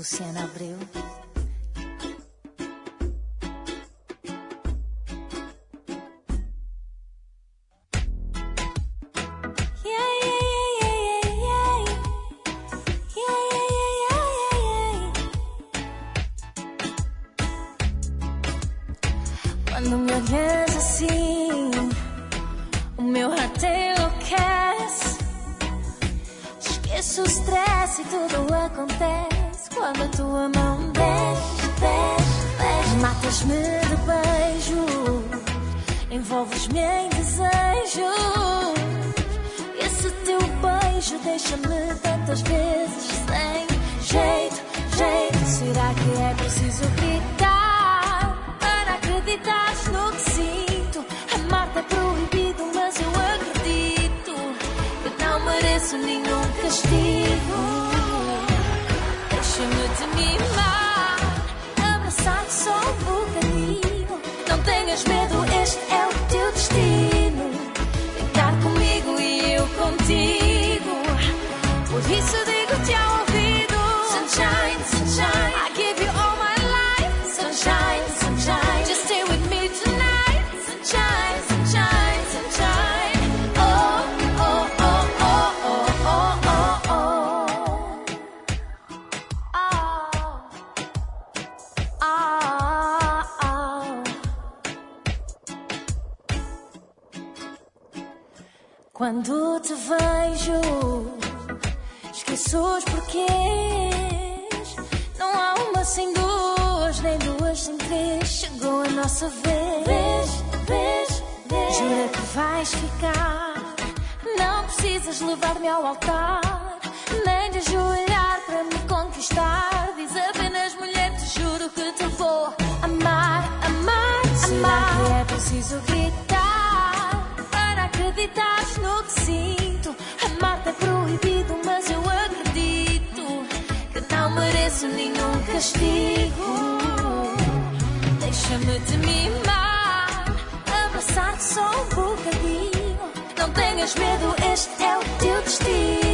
Luciana Abreu. Quando me olhas assim, o meu rato enlouquece. Esqueço o stress e tudo acontece quando a tua mão desce. Matas-me de beijo, envolves-me em desejos. Esse teu beijo deixa-me tantas vezes sem jeito. Será que é preciso gritar para acreditares no que sinto? Amar-te é proibido, mas eu acredito que não mereço nenhum castigo. Deixa-me te mimar, abraçar-te só um bocadinho. Não tenhas medo, este é o teu destino. Ficar comigo e eu contigo. Por isso digo-te ao ouvido: Sunshine, sunshine, I give you all my life. Sunshine, sunshine, just stay with me tonight. Sunshine, sunshine, sunshine. Oh, oh, oh, oh, oh, oh, oh, oh. Quando te vejo, esqueço os porquês. Não há uma sem duas, nem duas sem três. Chegou a nossa vez. Jura que vais ficar. Não precisas levar-me ao altar, nem de ajoelhar para me conquistar. Diz apenas mulher, te juro que te vou amar. Será que é preciso gritar para acreditares no que sinto? Amar-te é proibido, mas eu acredito que não mereço nenhum castigo. Deixa-me te mimar, abraçar-te só um bocadinho. Não tenhas medo, este é o teu destino.